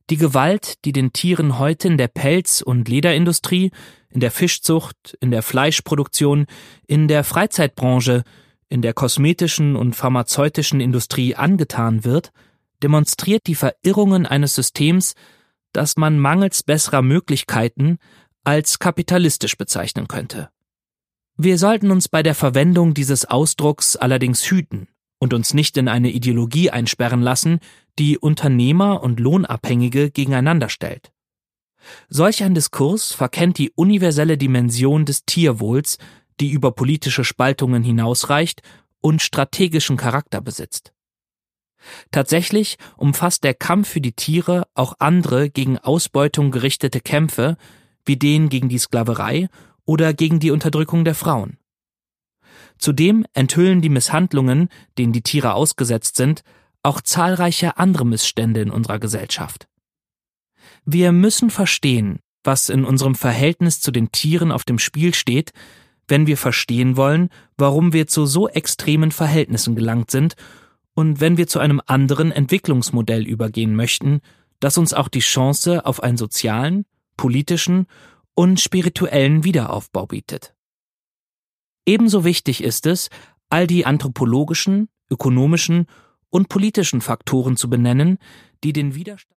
Die Gewalt, die den Tieren heute in der Pelz- und Lederindustrie, in der Fischzucht, in der Fleischproduktion, in der Freizeitbranche, in der kosmetischen und pharmazeutischen Industrie angetan wird, demonstriert die Verirrungen eines Systems, das man mangels besserer Möglichkeiten als kapitalistisch bezeichnen könnte. Wir sollten uns bei der Verwendung dieses Ausdrucks allerdings hüten und uns nicht in eine Ideologie einsperren lassen, die Unternehmer und Lohnabhängige gegeneinander stellt. Solch ein Diskurs verkennt die universelle Dimension des Tierwohls, die über politische Spaltungen hinausreicht und strategischen Charakter besitzt. Tatsächlich umfasst der Kampf für die Tiere auch andere gegen Ausbeutung gerichtete Kämpfe, wie den gegen die Sklaverei oder gegen die Unterdrückung der Frauen. Zudem enthüllen die Misshandlungen, denen die Tiere ausgesetzt sind, auch zahlreiche andere Missstände in unserer Gesellschaft. Wir müssen verstehen, was in unserem Verhältnis zu den Tieren auf dem Spiel steht, wenn wir verstehen wollen, warum wir zu so extremen Verhältnissen gelangt sind und wenn wir zu einem anderen Entwicklungsmodell übergehen möchten, das uns auch die Chance auf einen sozialen, politischen und spirituellen Wiederaufbau bietet. Ebenso wichtig ist es, all die anthropologischen, ökonomischen und politischen Faktoren zu benennen, die den Widerstand